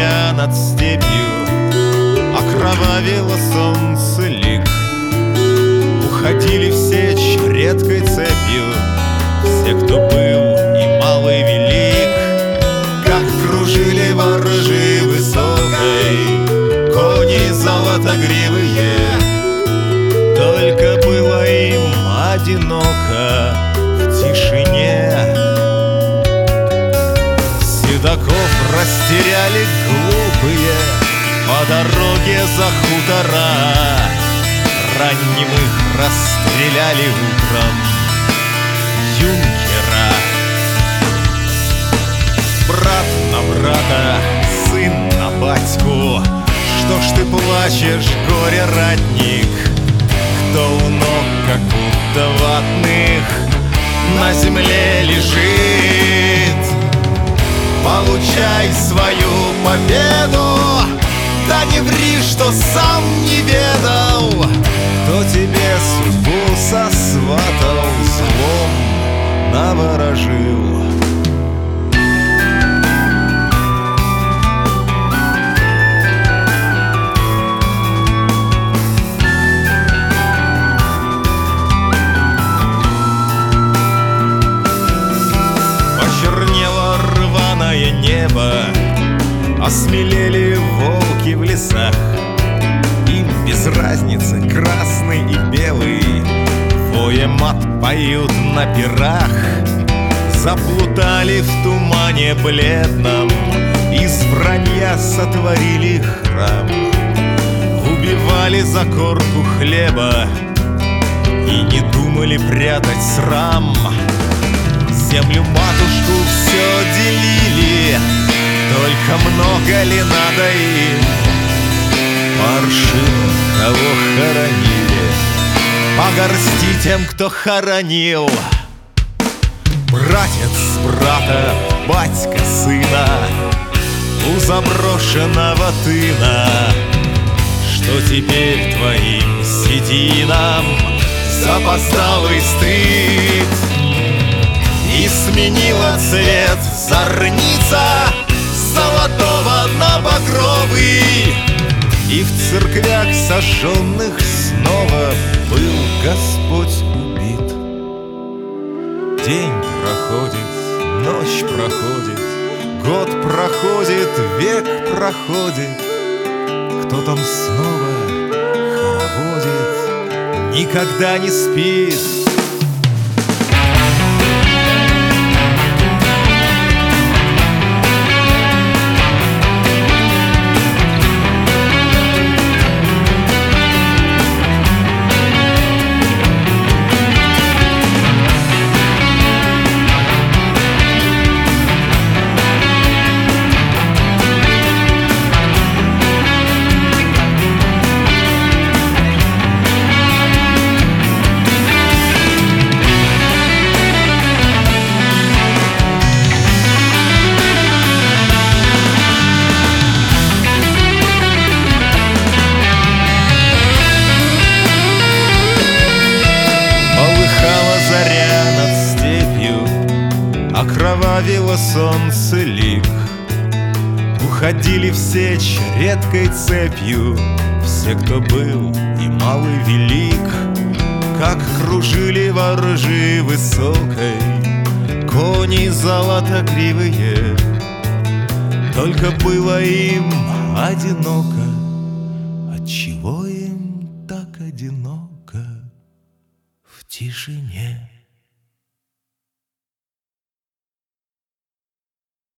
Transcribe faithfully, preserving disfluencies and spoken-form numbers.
заря над степью, окровавило солнце лик. Уходили в сечь редкой цепью все, кто был и малый велик. Как кружили ворожи высокой кони золотогривые, только было им одиноко в тишине. Седаков растеряли глупые по дороге за хутора, ранним их расстреляли утром юнкера. Брат на брата, сын на батьку, что ж ты плачешь, горе-ратник? Кто у ног, как будто ватных, на земле лежит? Получай свою победу, да не ври, что сам не ведал, кто тебе судьбу сосватал, злом наворожил. Почернело рваное небо, осмелели волки в лесах. Им без разницы, красный и белый, воя мат поют на пирах. Заплутали в тумане бледном, из вранья сотворили храм. Убивали за корку хлеба и не думали прятать срам. Землю матушку все делили, только много ли надо им? Паршиво кого хоронили, по горсти тем, кто хоронил. Братец брата, батька сына у заброшенного тына. Что теперь твоим сединам запоздалый стыд? И сменила цвет зорница золотого на багровый, и в церквях сожженных снова был Господь убит. День проходит, ночь проходит, год проходит, век проходит. Кто там снова хороводит, никогда не спит. Окровавило солнце лик. Уходили в сечь редкой цепью все, кто был и малый велик. Как кружили ворожи высокой кони золотогривые, только было им одиноко. Отчего им так одиноко в тишине?